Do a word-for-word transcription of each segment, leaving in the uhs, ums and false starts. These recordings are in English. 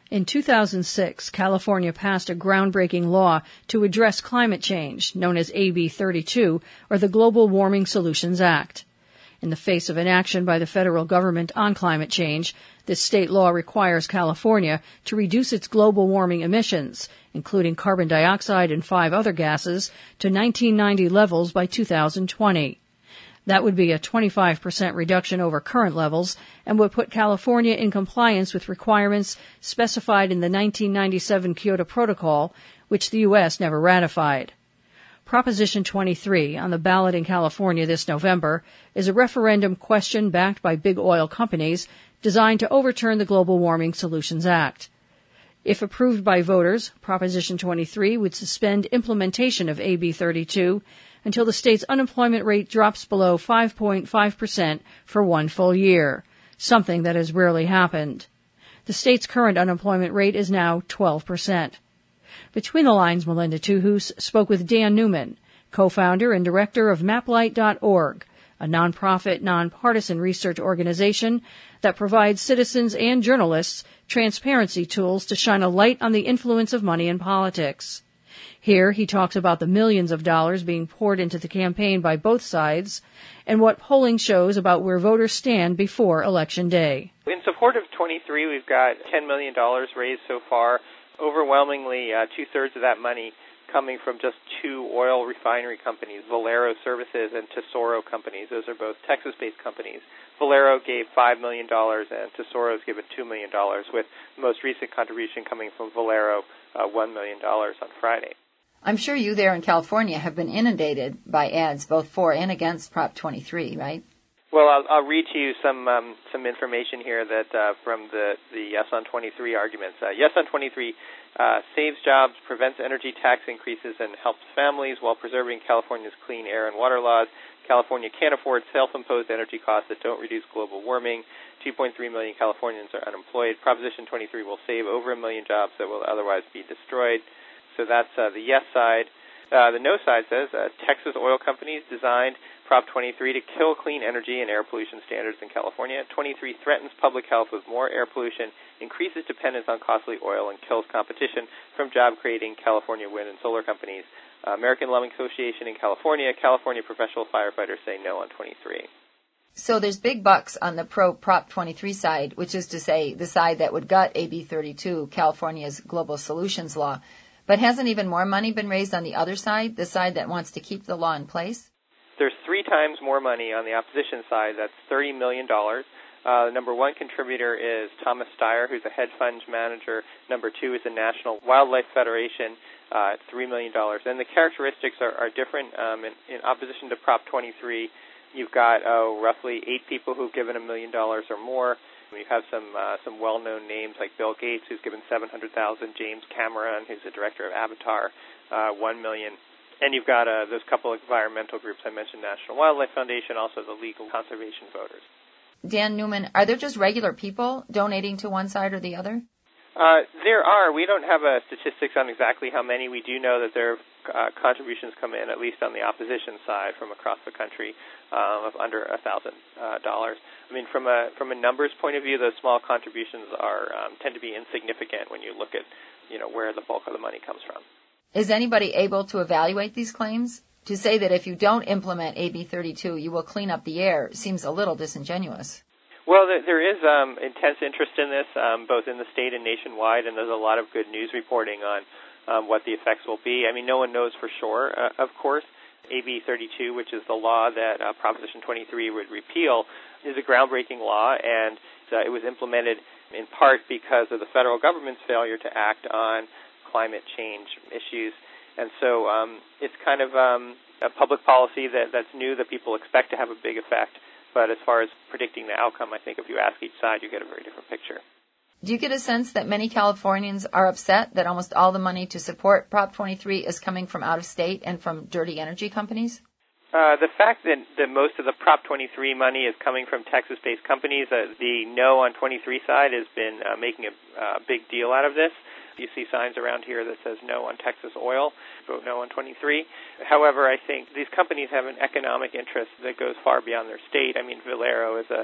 In two thousand six, California passed a groundbreaking law to address climate change, known as A B thirty-two, or the Global Warming Solutions Act. In the face of inaction by the federal government on climate change, this state law requires California to reduce its global warming emissions, including carbon dioxide and five other gases, to nineteen ninety levels by two thousand twenty. That would be a twenty-five percent reduction over current levels and would put California in compliance with requirements specified in the nineteen ninety-seven Kyoto Protocol, which the U S never ratified. Proposition twenty-three, on the ballot in California this November, is a referendum question backed by big oil companies designed to overturn the Global Warming Solutions Act. If approved by voters, Proposition twenty-three would suspend implementation of A B thirty-two until the state's unemployment rate drops below five point five percent for one full year, something that has rarely happened. The state's current unemployment rate is now twelve percent. Between the Lines, Melinda Tuhus spoke with Dan Newman, co-founder and director of Maplight dot org, a nonprofit, nonpartisan research organization that provides citizens and journalists transparency tools to shine a light on the influence of money in politics. Here he talks about the millions of dollars being poured into the campaign by both sides and what polling shows about where voters stand before Election Day. In support of twenty-three, we've got ten million dollars raised so far. Overwhelmingly, uh, two-thirds of that money coming from just two oil refinery companies, Valero Services and Tesoro Companies. Those are both Texas-based companies. Valero gave five million dollars and Tesoro's given two million dollars, with the most recent contribution coming from Valero, uh, one million dollars on Friday. I'm sure you there in California have been inundated by ads both for and against Prop twenty-three, right? Well, I'll, I'll read to you some um, some information here that uh, from the, the Yes on twenty-three arguments. Uh, yes on twenty-three uh, saves jobs, prevents energy tax increases, and helps families while preserving California's clean air and water laws. California can't afford self-imposed energy costs that don't reduce global warming. two point three million Californians are unemployed. Proposition twenty-three will save over a million jobs that will otherwise be destroyed. So that's uh, the yes side. Uh, the no side says uh, Texas oil companies designed Prop twenty-three to kill clean energy and air pollution standards in California. twenty-three threatens public health with more air pollution, increases dependence on costly oil, and kills competition from job-creating California wind and solar companies. Uh, American Lung Association in California, California professional firefighters say no on twenty-three. So there's big bucks on the pro-Prop twenty-three side, which is to say the side that would gut A B thirty-two, California's Global Solutions Law. But hasn't even more money been raised on the other side, the side that wants to keep the law in place? There's three times more money on the opposition side. That's thirty million dollars. Uh, the number one contributor is Thomas Steyer, who's a hedge fund manager. Number two is the National Wildlife Federation uh, at three million dollars. And the characteristics are, are different. Um, in, in opposition to Prop twenty-three, you've got oh, roughly eight people who've given a million dollars or more. You have some uh, some well-known names like Bill Gates, who's given seven hundred thousand dollars, James Cameron, who's the director of Avatar, uh, one million dollars. And you've got uh, those couple of environmental groups I mentioned, National Wildlife Foundation, also the Legal Conservation Voters. Dan Newman, are there just regular people donating to one side or the other? Uh, there are. We don't have uh, statistics on exactly how many. We do know that there are uh, contributions come in, at least on the opposition side, from across the country, um, of under a thousand uh, dollars. I mean, from a from a numbers point of view, those small contributions are um, tend to be insignificant when you look at, you know, where the bulk of the money comes from. Is anybody able to evaluate these claims? To say that if you don't implement A B thirty-two, you will clean up the air seems a little disingenuous. Well, there is um, intense interest in this, um, both in the state and nationwide, and there's a lot of good news reporting on um, what the effects will be. I mean, no one knows for sure, uh, of course. A B thirty-two, which is the law that uh, Proposition twenty-three would repeal, is a groundbreaking law, and uh, it was implemented in part because of the federal government's failure to act on climate change issues. And so um, it's kind of um, a public policy that, that's new, that people expect to have a big effect. But as far as predicting the outcome, I think if you ask each side, you get a very different picture. Do you get a sense that many Californians are upset that almost all the money to support Prop twenty-three is coming from out of state and from dirty energy companies? Uh, the fact that, that most of the Prop twenty-three money is coming from Texas-based companies, uh, the no on twenty-three side has been uh, making a uh, big deal out of this. You see signs around here that says no on Texas oil, vote no on twenty-three. However, I think these companies have an economic interest that goes far beyond their state. I mean, Valero is a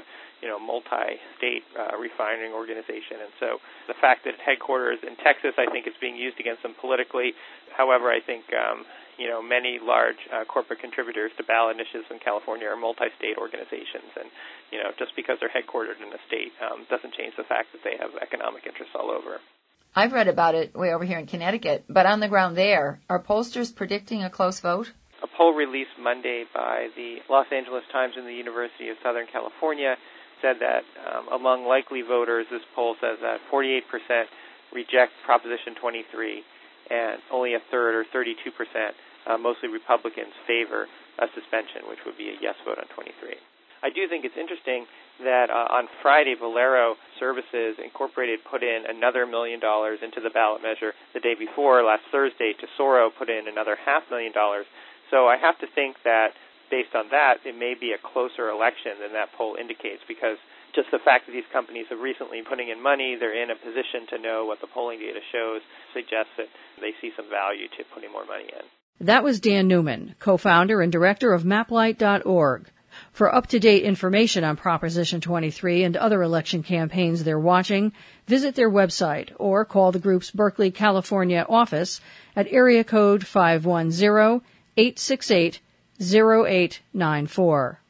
you know, multi-state uh, refining organization. And so the fact that headquarters in Texas, I think, is being used against them politically. However, I think, um, you know, many large uh, corporate contributors to ballot initiatives in California are multi-state organizations. And, you know, just because they're headquartered in a state um, doesn't change the fact that they have economic interests all over. I've read about it way over here in Connecticut, but on the ground there, are pollsters predicting a close vote? A poll released Monday by the Los Angeles Times and the University of Southern California said that um, among likely voters, this poll says that forty-eight percent reject Proposition twenty-three, and only a third, or thirty-two percent, uh, mostly Republicans, favor a suspension, which would be a yes vote on twenty-three. I do think it's interesting that uh, on Friday, Valero Services Incorporated put in another million dollars into the ballot measure. The day before, last Thursday, Tesoro put in another half million dollars. So I have to think that based on that, it may be a closer election than that poll indicates, because just the fact that these companies have recently putting in money, they're in a position to know what the polling data shows, suggests that they see some value to putting more money in. That was Dan Newman, co-founder and director of maplight dot org. For up-to-date information on Proposition twenty-three and other election campaigns they're watching, visit their website or call the group's Berkeley, California office at area code five one zero, eight six eight, zero eight nine four.